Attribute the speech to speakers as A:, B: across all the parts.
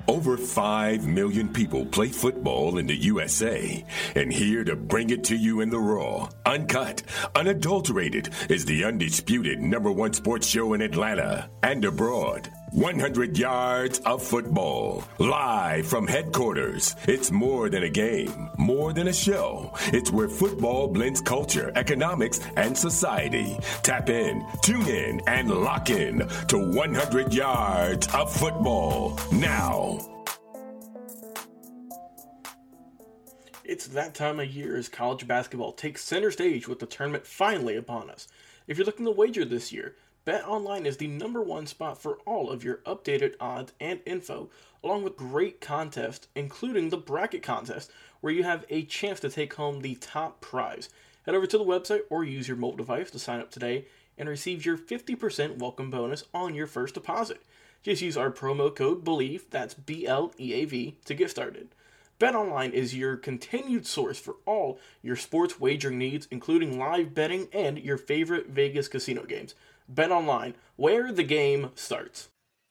A: Over 5 million people play football in the USA, and here to bring it to you in the raw, uncut, unadulterated is the undisputed #1 sports show in Atlanta and abroad. 100 yards of football, live from headquarters. It's more than a game, more than a show. It's where football blends culture, economics, and society. Tap in, tune in, and lock in to 100 yards of football now.
B: It's that time of year as college basketball takes center stage with the tournament finally upon us. If you're looking to wager this year, BetOnline is the #1 spot for all of your updated odds and info, along with great contests, including the bracket contest, where you have a chance to take home the top prize. Head over to the website or use your mobile device to sign up today and receive your 50% welcome bonus on your first deposit. Just use our promo code BELIEVE, that's BLEAV, to get started. BetOnline is your continued source for all your sports wagering needs, including live betting and your favorite Vegas casino games. BetOnline, where the game starts.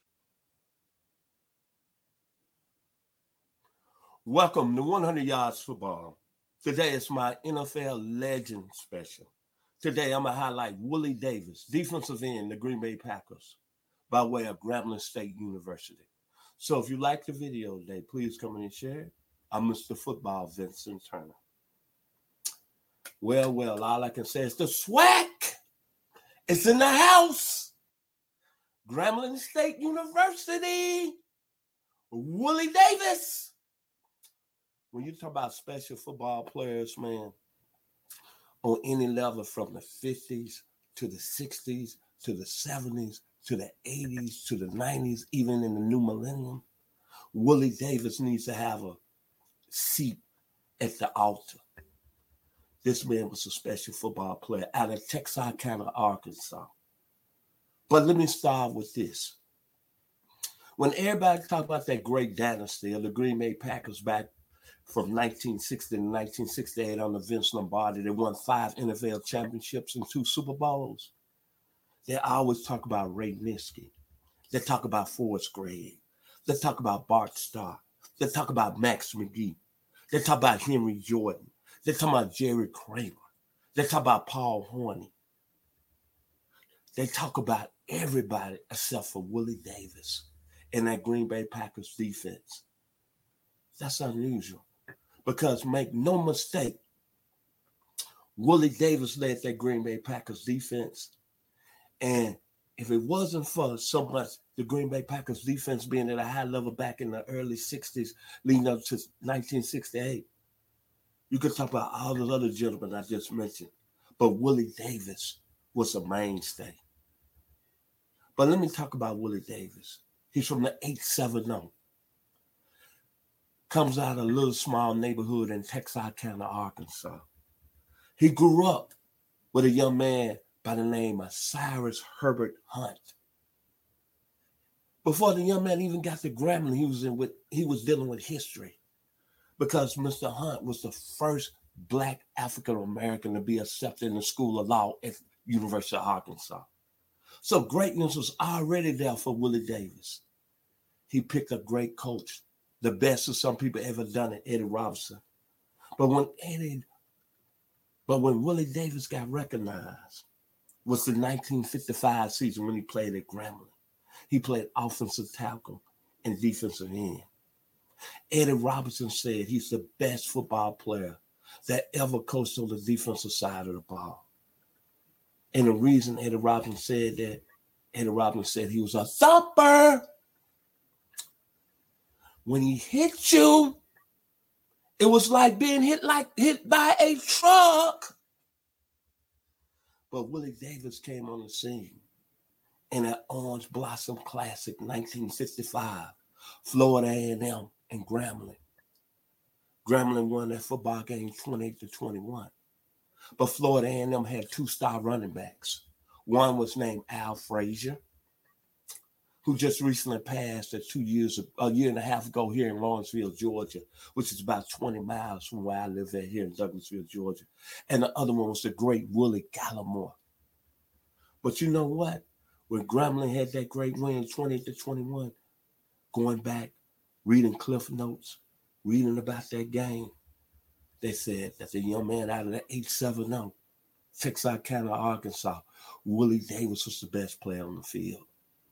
C: Welcome to 100 Yards Football. Today is my NFL Legend special. Today I'm going to highlight Willie Davis, defensive end, the Green Bay Packers, by way of Grambling State University. So if you like the video today, please come in and share it. I'm Mr. Football Vincent Turner. Well, all I can say is the swag. It's in the house. Grambling State University. Willie Davis. When you talk about special football players, man, on any level from the 50s to the 60s to the 70s to the 80s to the 90s, even in the new millennium, Willie Davis needs to have a seat at the altar. This man was a special football player out of Texarkana, Arkansas. But let me start with this. When everybody talk about that great dynasty of the Green Bay Packers back from 1960 to 1968 under Vince Lombardi, they won 5 NFL championships and 2 Super Bowls. They always talk about Ray Nitschke. They talk about Forrest Gregg. They talk about Bart Starr. They talk about Max McGee. They talk about Henry Jordan. They talk about Jerry Kramer. They talk about Paul Horney. They talk about everybody except for Willie Davis and that Green Bay Packers defense. That's unusual because make no mistake, Willie Davis led that Green Bay Packers defense. And if it wasn't for so much the Green Bay Packers defense being at a high level back in the early 60s leading up to 1968, you could talk about all those other gentlemen I just mentioned. But Willie Davis was a mainstay. But let me talk about Willie Davis. He's from the 870. Comes out of a little small neighborhood in Texarkana, Arkansas. He grew up with a young man by the name of Cyrus Herbert Hunt. Before the young man even got to Grambling, he was dealing with history because Mr. Hunt was the first Black African-American to be accepted in the School of Law at University of Arkansas. So greatness was already there for Willie Davis. He picked a great coach, the best of some people ever done it, Eddie Robinson. But when Willie Davis got recognized was the 1955 season when he played at Grambling. He played offensive tackle and defensive end. Eddie Robinson said he's the best football player that ever coached on the defensive side of the ball. And the reason Eddie Robinson said that, Eddie Robinson said he was a thumper. When he hit you, it was like being hit by a truck. But Willie Davis came on the scene in that Orange Blossom Classic 1955, Florida A&M and Grambling. Grambling won that football game 28-21. But Florida A&M had 2-star running backs. One was named Al Frazier, who just recently passed a year and a half ago here in Lawrenceville, Georgia, which is about 20 miles from where I live at here in Douglasville, Georgia. And the other one was the great Willie Gallimore. But you know what? When Grambling had that great win, 20-21, going back reading Cliff Notes, reading about that game, they said that the young man out of the 870, Texarkana, Arkansas, Willie Davis was the best player on the field.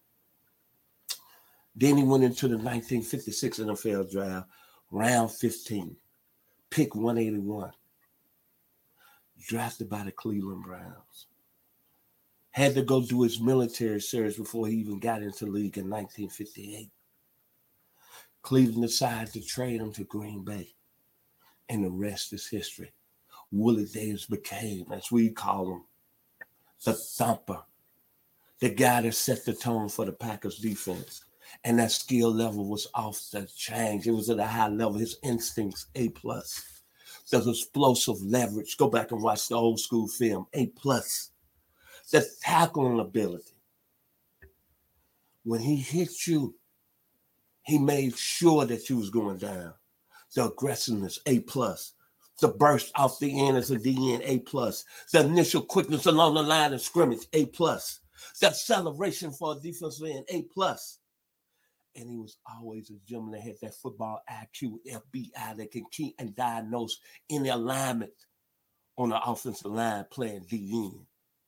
C: Then he went into the 1956 NFL draft, round 15, pick 181, drafted by the Cleveland Browns. Had to go do his military service before he even got into the league in 1958. Cleveland decided to trade him to Green Bay, and the rest is history. Willie Davis became, as we call him, the thumper, the guy that set the tone for the Packers defense. And that skill level was off the chain. It was at a high level. His instincts, A+. The explosive leverage. Go back and watch the old school film, A+. The tackling ability. When he hit you, he made sure that you was going down. The aggressiveness, A+. The burst off the end as a DN, A+. The initial quickness along the line of scrimmage, A+. The acceleration for a defensive end, A+. And he was always a gentleman that had that football IQ, FBI, that can keep and diagnose any alignment on the offensive line playing DN.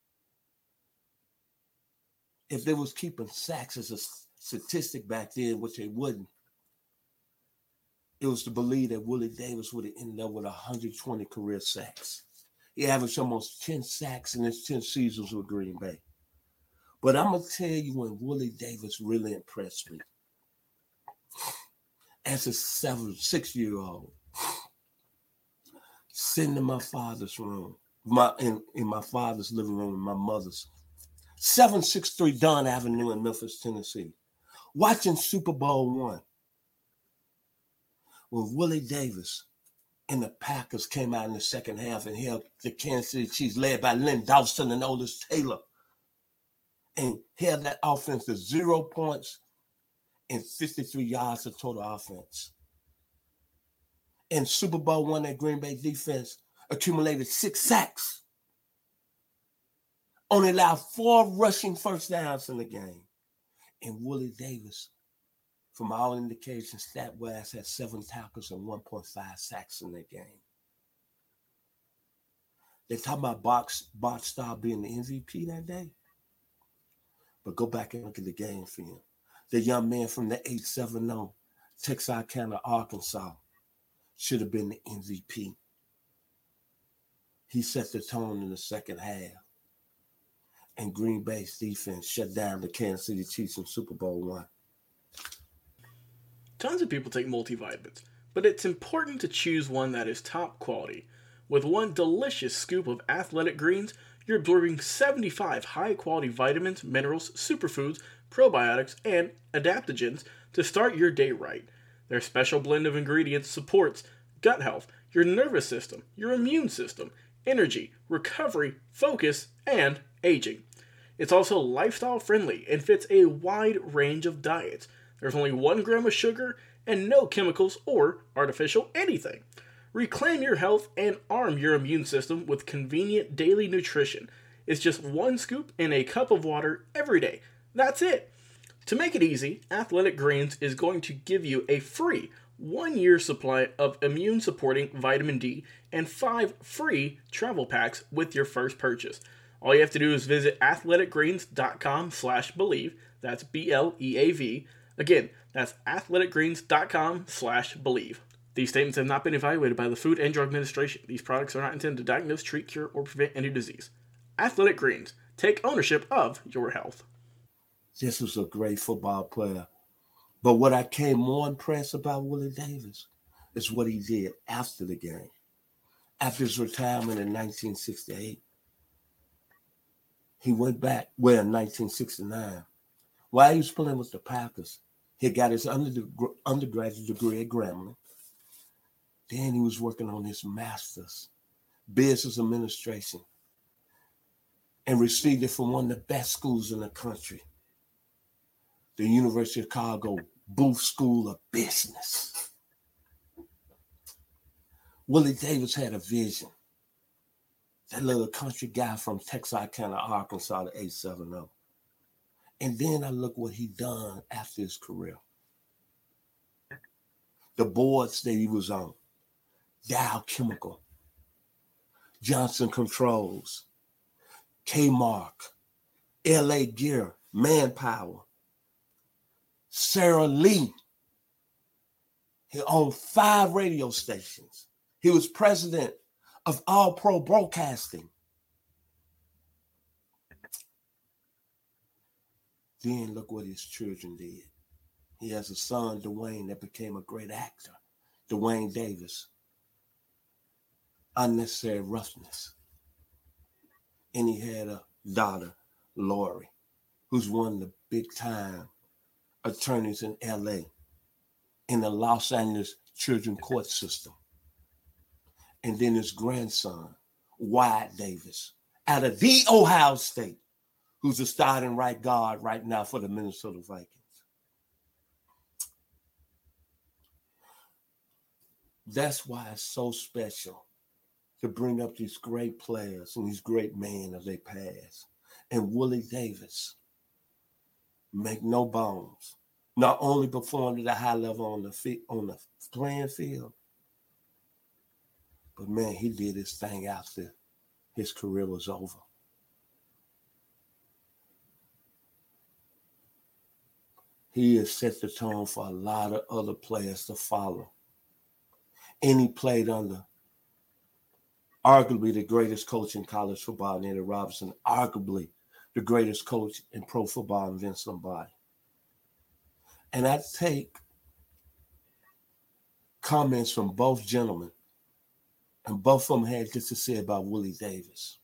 C: If they was keeping sacks as a statistic back then, which they wouldn't, it was to believe that Willie Davis would have ended up with 120 career sacks. He averaged almost 10 sacks in his 10 seasons with Green Bay. But I'm going to tell you when Willie Davis really impressed me. As a 6-year-old, sitting in my father's room, in my father's living room, and my mother's, 763 Dunn Avenue in Memphis, Tennessee, watching Super Bowl I, when Willie Davis and the Packers came out in the second half and held the Kansas City Chiefs, led by Len Dawson and Otis Taylor, and held that offense to 0 points and 53 yards of total offense. In Super Bowl I, that Green Bay defense accumulated 6 sacks. Only allowed 4 rushing first downs in the game. And Willie Davis, from all indications, stat-wise, had 7 tackles and 1.5 sacks in that game. They talk about Bart Starr being the MVP that day. But go back and look at the game film. The young man from the 870, Texarkana, Arkansas, should have been the MVP. He set the tone in the second half. And Green Bay's defense shut down the Kansas City Chiefs in Super Bowl I.
B: Tons of people take multivitamins, but it's important to choose one that is top quality. With one delicious scoop of Athletic Greens, you're absorbing 75 high-quality vitamins, minerals, superfoods, probiotics, and adaptogens to start your day right. Their special blend of ingredients supports gut health, your nervous system, your immune system, energy, recovery, focus, and aging. It's also lifestyle friendly and fits a wide range of diets. There's only 1 gram of sugar and no chemicals or artificial anything. Reclaim your health and arm your immune system with convenient daily nutrition. It's just 1 scoop in a cup of water every day. That's it. To make it easy, Athletic Greens is going to give you a free 1-year supply of immune-supporting vitamin D and 5 free travel packs with your first purchase. All you have to do is visit athleticgreens.com/believe. That's BLEAV. Again, that's athleticgreens.com/believe. These statements have not been evaluated by the Food and Drug Administration. These products are not intended to diagnose, treat, cure, or prevent any disease. Athletic Greens. Take ownership of your health.
C: This was a great football player. But what I came more impressed about Willie Davis is what he did after the game. After his retirement in 1968, he went back, in 1969. While he was playing with the Packers, he got his undergraduate degree at Grambling. Then he was working on his master's, business administration, and received it from one of the best schools in the country, the University of Chicago Booth School of Business. Willie Davis had a vision. That little country guy from Texarkana, Arkansas, the 870. And then I look what he done after his career. the boards that he was on, Dow Chemical, Johnson Controls, Kmark, LA Gear, Manpower, Sarah Lee. He owned 5 radio stations. He was president of All Pro Broadcasting. Then look what his children did. He has a son, Dwayne, that became a great actor, Dwayne Davis. Unnecessary Roughness. And he had a daughter, Lori, who's one of the big-time attorneys in LA in the Los Angeles children court system. And then his grandson, Wyatt Davis, out of the Ohio State, who's a starting right guard right now for the Minnesota Vikings. That's why it's so special to bring up these great players and these great men as they pass. And Willie Davis, make no bones, not only performed at a high level on the playing field, but man, he did his thing after his career was over. He has set the tone for a lot of other players to follow. And he played under arguably the greatest coach in college football, Eddie Robinson, arguably the greatest coach in pro football, Vince Lombardi. And I take comments from both gentlemen, and both of them had this to say about Willie Davis.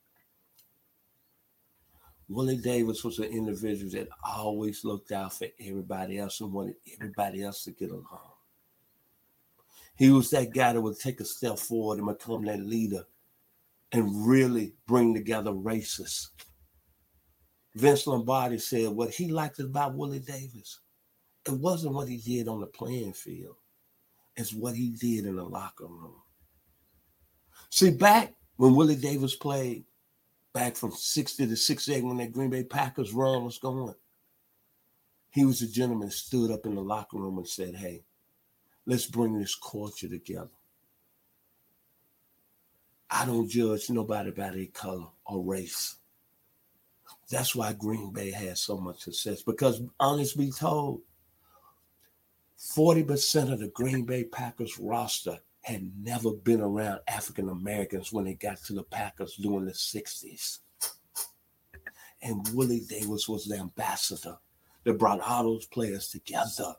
C: Willie Davis was an individual that always looked out for everybody else and wanted everybody else to get along. He was that guy that would take a step forward and become that leader and really bring together races. Vince Lombardi said what he liked about Willie Davis, it wasn't what he did on the playing field. It's what he did in the locker room. See, back when Willie Davis played, back from 60 to 68 when that Green Bay Packers run was going, he was a gentleman that stood up in the locker room and said, hey, let's bring this culture together. I don't judge nobody by their color or race. That's why Green Bay has so much success. Because, honest be told, 40% of the Green Bay Packers roster had never been around African Americans when they got to the Packers during the 60s. And Willie Davis was the ambassador that brought all those players together.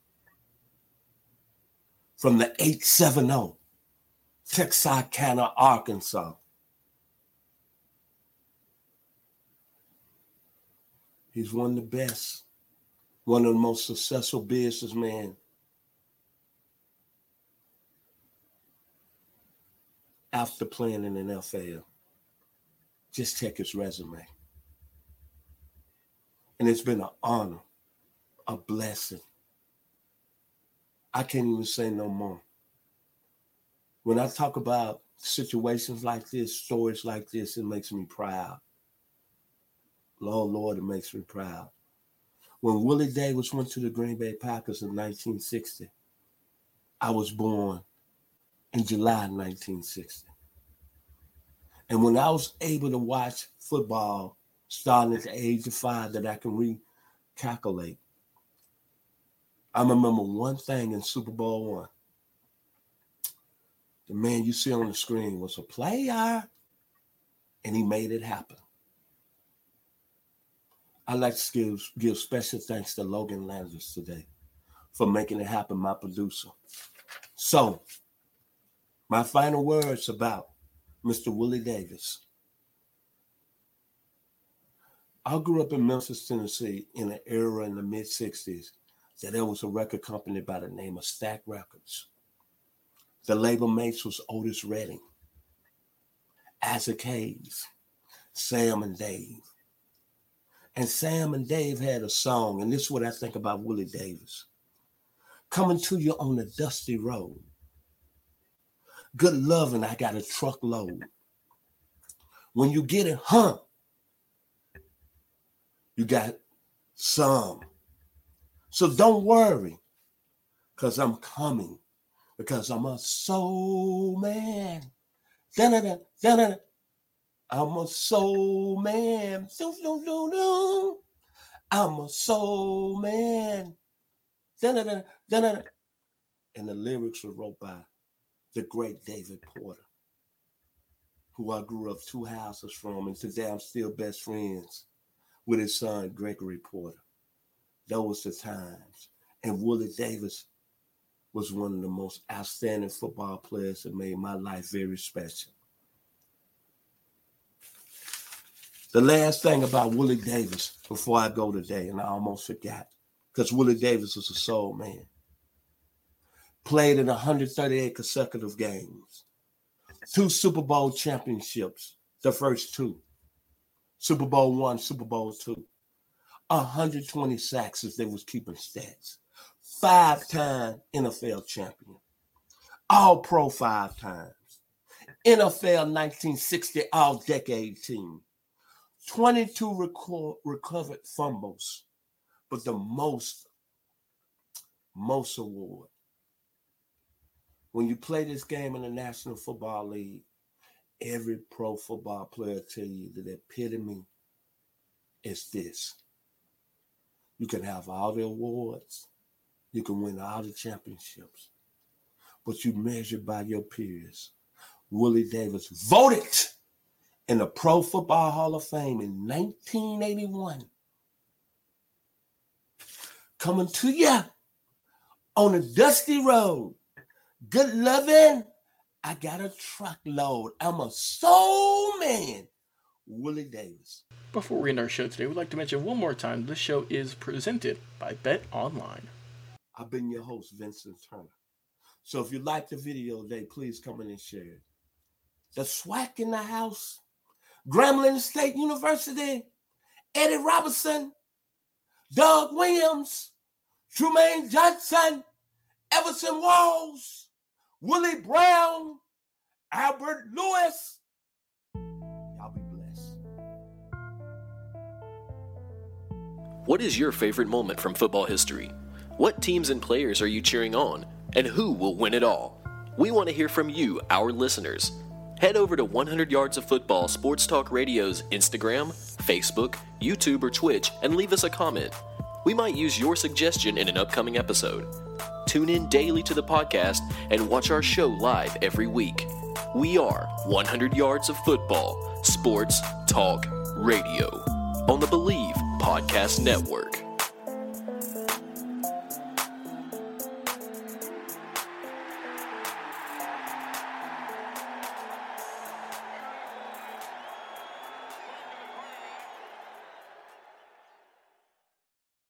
C: From the 870, Texarkana, Arkansas. He's one of the best, one of the most successful businessmen after playing in the NFL. Just check his resume. And it's been an honor, a blessing. I can't even say no more. When I talk about situations like this, stories like this, it makes me proud. Lord, it makes me proud. When Willie Davis went to the Green Bay Packers in 1960, I was born in July 1960. And when I was able to watch football starting at the age of 5 that I can recalculate, I remember one thing in Super Bowl I. The man you see on the screen was a player, and he made it happen. I'd like to give special thanks to Logan Landers today for making it happen, my producer. So, my final words about Mr. Willie Davis. I grew up in Memphis, Tennessee in an era in the mid-60s that there was a record company by the name of Stack Records. The label mates was Otis Redding, Isaac Hayes, Sam and Dave. And Sam and Dave had a song, and this is what I think about Willie Davis. Coming to you on the dusty road. Good loving, I got a truckload. When you get it, you got some. So don't worry. because I'm coming, because I'm a soul man. Da-da-da, da-da-da. I'm a soul man. Do-do-do-do. I'm a soul man. Da-da-da, da-da-da. And the lyrics were wrote by the great David Porter, who I grew up 2 houses from, and today I'm still best friends with his son, Gregory Porter. Those the times. And Willie Davis was one of the most outstanding football players that made my life very special. The last thing about Willie Davis before I go today, and I almost forgot, because Willie Davis was a soul man. Played in 138 consecutive games. 2 Super Bowl championships, the first 2. Super Bowl I, Super Bowl II. 120 sacks if they was keeping stats. 5-time NFL champion. All-Pro 5 times. NFL 1960 All-Decade team. 22 recovered fumbles, but the most award. When you play this game in the National Football League, every pro football player tell you that the epitome is this. You can have all the awards. You can win all the championships. But you measure by your peers. Willie Davis voted in the Pro Football Hall of Fame in 1981. Coming to you on a dusty road. Good loving. I got a truckload. I'm a soul man. Willie Davis.
B: Before we end our show today, we'd like to mention one more time this show is presented by Bet Online.
C: I've been your host, Vincent Turner. So if you like the video today, please come in and share it. The SWAC in the house. Grambling State University. Eddie Robinson. Doug Williams. Trumaine Johnson. Everson Walls. Willie Brown. Albert Lewis. Y'all be blessed.
D: What is your favorite moment from football history? What teams and players are you cheering on? And who will win it all? We want to hear from you, our listeners. Head over to 100 Yards of Football Sports Talk Radio's Instagram, Facebook, YouTube, or Twitch and leave us a comment. We might use your suggestion in an upcoming episode. Tune in daily to the podcast and watch our show live every week. We are 100 Yards of Football Sports Talk Radio on the Believe Podcast Network.